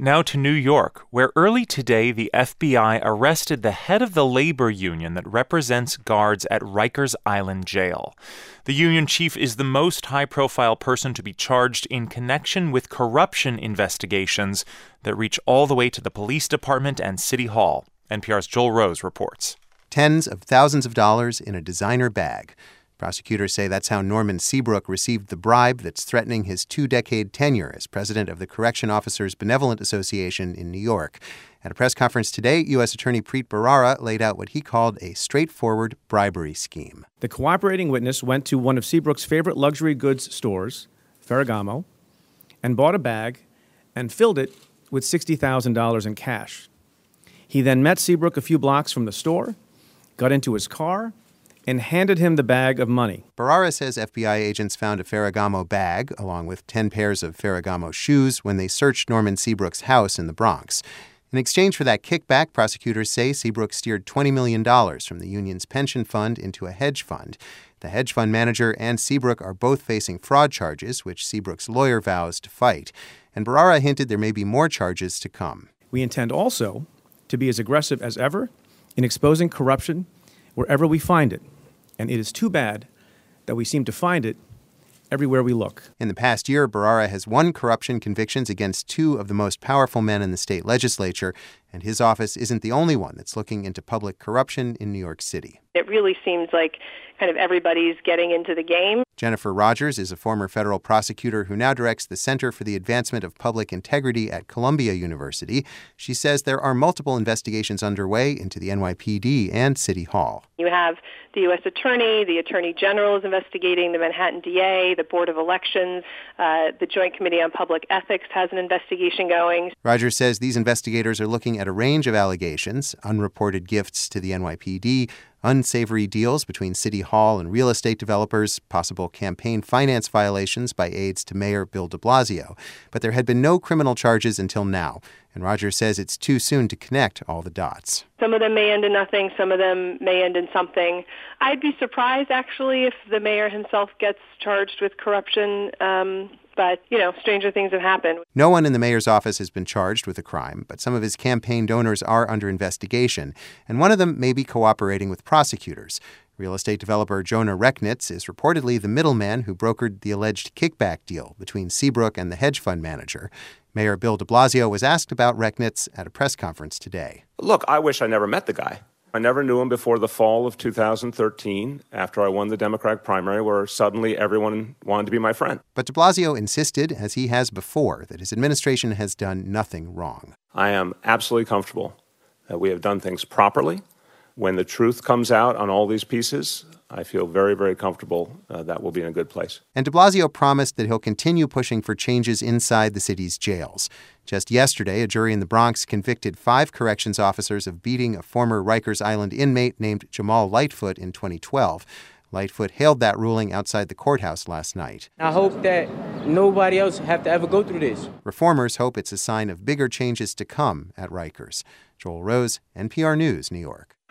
Now to New York, where early today the FBI arrested the head of the labor union that represents guards at Rikers Island Jail. The union chief is the most high-profile person to be charged in connection with corruption investigations that reach all the way to the police department and City Hall. NPR's Joel Rose reports. Tens of thousands of dollars in a designer bag. Prosecutors say that's how Norman Seabrook received the bribe that's threatening his 2-decade tenure as president of the Correction Officers Benevolent Association in New York. At a press conference today, U.S. Attorney Preet Bharara laid out what he called a straightforward bribery scheme. The cooperating witness went to one of Seabrook's favorite luxury goods stores, Ferragamo, and bought a bag and filled it with $60,000 in cash. He then met Seabrook a few blocks from the store, got into his car, and handed him the bag of money. Bharara says FBI agents found a Ferragamo bag, along with 10 pairs of Ferragamo shoes, when they searched Norman Seabrook's house in the Bronx. In exchange for that kickback, prosecutors say Seabrook steered $20 million from the union's pension fund into a hedge fund. The hedge fund manager and Seabrook are both facing fraud charges, which Seabrook's lawyer vows to fight. And Bharara hinted there may be more charges to come. We intend also to be as aggressive as ever in exposing corruption wherever we find it. And it is too bad that we seem to find it everywhere we look. In the past year, Bharara has won corruption convictions against 2 of the most powerful men in the state legislature, and his office isn't the only one that's looking into public corruption in New York City. It really seems like kind of everybody's getting into the game. Jennifer Rogers is a former federal prosecutor who now directs the Center for the Advancement of Public Integrity at Columbia University. She says there are multiple investigations underway into the NYPD and City Hall. You have the U.S. Attorney, the Attorney General is investigating, the Manhattan DA, the Board of Elections, the Joint Committee on Public Ethics has an investigation going. Rogers says these investigators are looking at a range of allegations: unreported gifts to the NYPD, unsavory deals between City Hall and real estate developers, possible campaign finance violations by aides to Mayor Bill de Blasio. But there had been no criminal charges until now, and Rogers says it's too soon to connect all the dots. Some of them may end in nothing. Some of them may end in something. I'd be surprised, actually, if the mayor himself gets charged with corruption. But, stranger things have happened. No one in the mayor's office has been charged with a crime, but some of his campaign donors are under investigation, and one of them may be cooperating with prosecutors. Real estate developer Jonah Rechnitz is reportedly the middleman who brokered the alleged kickback deal between Seabrook and the hedge fund manager. Mayor Bill de Blasio was asked about Rechnitz at a press conference today. Look, I wish I never met the guy. I never knew him before the fall of 2013, after I won the Democratic primary, where suddenly everyone wanted to be my friend. But de Blasio insisted, as he has before, that his administration has done nothing wrong. I am absolutely comfortable that we have done things properly. When the truth comes out on all these pieces, I feel very, very comfortable that we'll be in a good place. And de Blasio promised that he'll continue pushing for changes inside the city's jails. Just yesterday, a jury in the Bronx convicted 5 corrections officers of beating a former Rikers Island inmate named Jamal Lightfoot in 2012. Lightfoot hailed that ruling outside the courthouse last night. I hope that nobody else have to ever go through this. Reformers hope it's a sign of bigger changes to come at Rikers. Joel Rose, NPR News, New York.